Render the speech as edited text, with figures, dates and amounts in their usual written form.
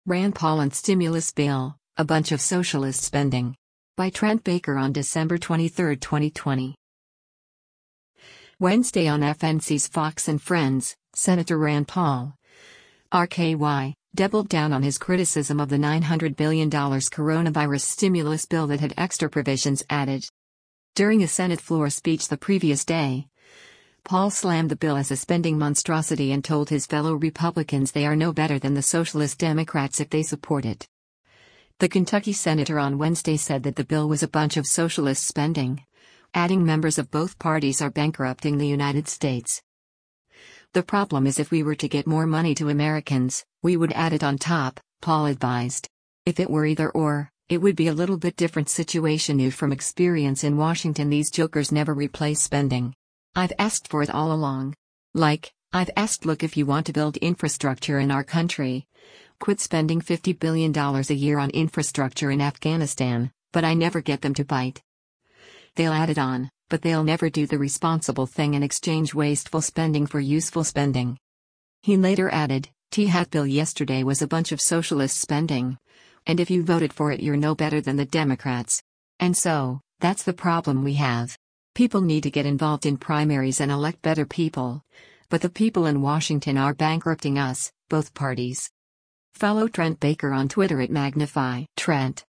Rand Paul and Stimulus Bill, a bunch of socialist spending. By Trent Baker on December 23, 2020. Wednesday on FNC's Fox and Friends, Senator Rand Paul, RKY, doubled down on his criticism of the $900 billion coronavirus stimulus bill that had extra provisions added. During a Senate floor speech the previous day, Paul slammed the bill as a spending monstrosity and told his fellow Republicans they are no better than the Socialist Democrats if they support it. The Kentucky senator on Wednesday said that the bill was a bunch of socialist spending, adding members of both parties are bankrupting the United States. The problem is if we were to get more money to Americans, we would add it on top, Paul advised. If it were either or, it would be a little bit different situation. Knew from experience in Washington these jokers never replace spending. I've asked for it all along. I've asked, look, if you want to build infrastructure in our country, quit spending $50 billion a year on infrastructure in Afghanistan, but I never get them to bite. They'll add it on, but they'll never do the responsible thing and exchange wasteful spending for useful spending. He later added, T-Hat bill yesterday was a bunch of socialist spending, and if you voted for it you're no better than the Democrats. And so, that's the problem we have. People need to get involved in primaries and elect better people. But the people in Washington are bankrupting us, both parties. Follow Trent Baker on Twitter at Magnify Trent.